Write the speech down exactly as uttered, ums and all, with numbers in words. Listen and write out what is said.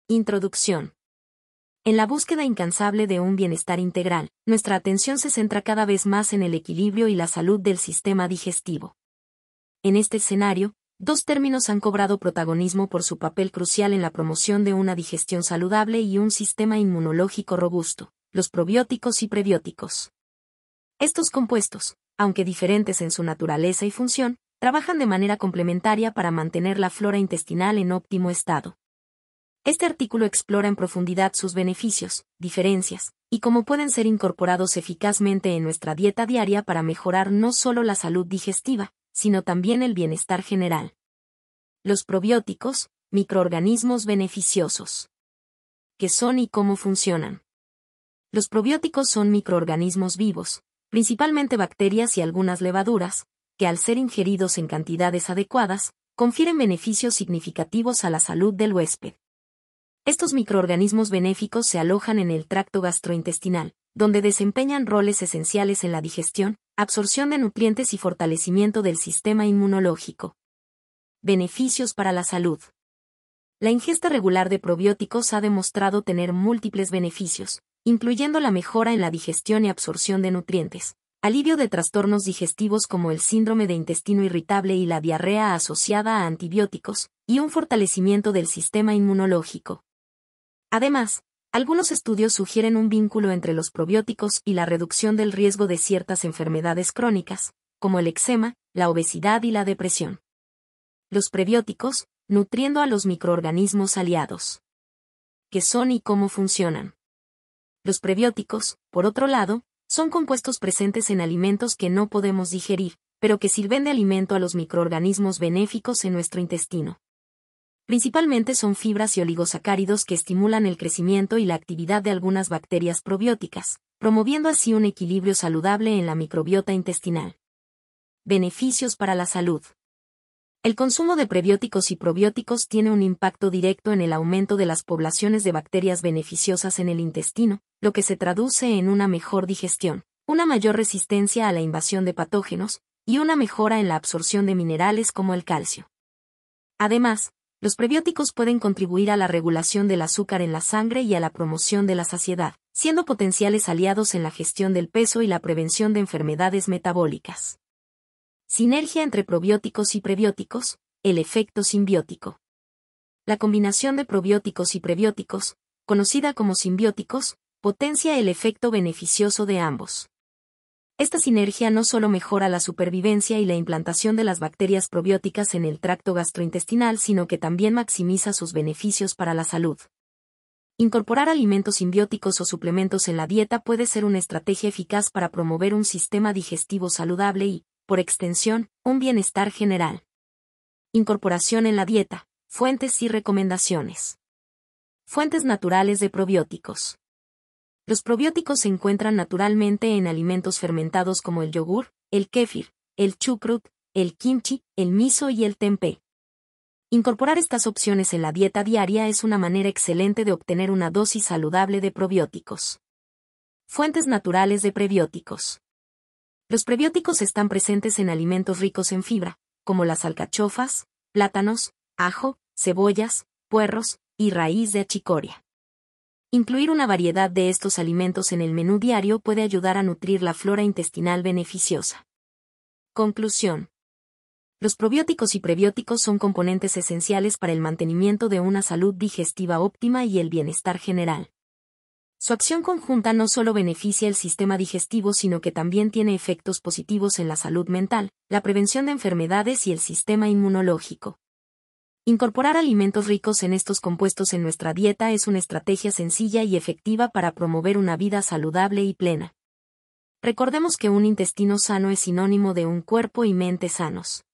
Introducción. En la búsqueda incansable de un bienestar integral, nuestra atención se centra cada vez más en el equilibrio y la salud del sistema digestivo. En este escenario, dos términos han cobrado protagonismo por su papel crucial en la promoción de una digestión saludable y un sistema inmunológico robusto: los probióticos y prebióticos. Estos compuestos, aunque diferentes en su naturaleza y función, trabajan de manera complementaria para mantener la flora intestinal en óptimo estado. Este artículo explora en profundidad sus beneficios, diferencias, y cómo pueden ser incorporados eficazmente en nuestra dieta diaria para mejorar no solo la salud digestiva, sino también el bienestar general. Los probióticos, microorganismos beneficiosos. ¿Qué son y cómo funcionan? Los probióticos son microorganismos vivos, principalmente bacterias y algunas levaduras, que al ser ingeridos en cantidades adecuadas, confieren beneficios significativos a la salud del huésped. Estos microorganismos benéficos se alojan en el tracto gastrointestinal, donde desempeñan roles esenciales en la digestión, absorción de nutrientes y fortalecimiento del sistema inmunológico. Beneficios para la salud. La ingesta regular de probióticos ha demostrado tener múltiples beneficios, incluyendo la mejora en la digestión y absorción de nutrientes, alivio de trastornos digestivos como el síndrome de intestino irritable y la diarrea asociada a antibióticos, y un fortalecimiento del sistema inmunológico. Además, algunos estudios sugieren un vínculo entre los probióticos y la reducción del riesgo de ciertas enfermedades crónicas, como el eczema, la obesidad y la depresión. Los prebióticos, nutriendo a los microorganismos aliados. ¿Qué son y cómo funcionan? Los prebióticos, por otro lado, son compuestos presentes en alimentos que no podemos digerir, pero que sirven de alimento a los microorganismos benéficos en nuestro intestino. Principalmente son fibras y oligosacáridos que estimulan el crecimiento y la actividad de algunas bacterias probióticas, promoviendo así un equilibrio saludable en la microbiota intestinal. Beneficios para la salud. El consumo de prebióticos y probióticos tiene un impacto directo en el aumento de las poblaciones de bacterias beneficiosas en el intestino, lo que se traduce en una mejor digestión, una mayor resistencia a la invasión de patógenos, y una mejora en la absorción de minerales como el calcio. Además, los prebióticos pueden contribuir a la regulación del azúcar en la sangre y a la promoción de la saciedad, siendo potenciales aliados en la gestión del peso y la prevención de enfermedades metabólicas. Sinergia entre probióticos y prebióticos, el efecto simbiótico. La combinación de probióticos y prebióticos, conocida como simbióticos, potencia el efecto beneficioso de ambos. Esta sinergia no solo mejora la supervivencia y la implantación de las bacterias probióticas en el tracto gastrointestinal, sino que también maximiza sus beneficios para la salud. Incorporar alimentos simbióticos o suplementos en la dieta puede ser una estrategia eficaz para promover un sistema digestivo saludable y, por extensión, un bienestar general. Incorporación en la dieta, fuentes y recomendaciones. Fuentes naturales de probióticos. Los probióticos se encuentran naturalmente en alimentos fermentados como el yogur, el kéfir, el chucrut, el kimchi, el miso y el tempeh. Incorporar estas opciones en la dieta diaria es una manera excelente de obtener una dosis saludable de probióticos. Fuentes naturales de prebióticos. Los prebióticos están presentes en alimentos ricos en fibra, como las alcachofas, plátanos, ajo, cebollas, puerros y raíz de achicoria. Incluir una variedad de estos alimentos en el menú diario puede ayudar a nutrir la flora intestinal beneficiosa. Conclusión. Los probióticos y prebióticos son componentes esenciales para el mantenimiento de una salud digestiva óptima y el bienestar general. Su acción conjunta no solo beneficia el sistema digestivo, sino que también tiene efectos positivos en la salud mental, la prevención de enfermedades y el sistema inmunológico. Incorporar alimentos ricos en estos compuestos en nuestra dieta es una estrategia sencilla y efectiva para promover una vida saludable y plena. Recordemos que un intestino sano es sinónimo de un cuerpo y mente sanos.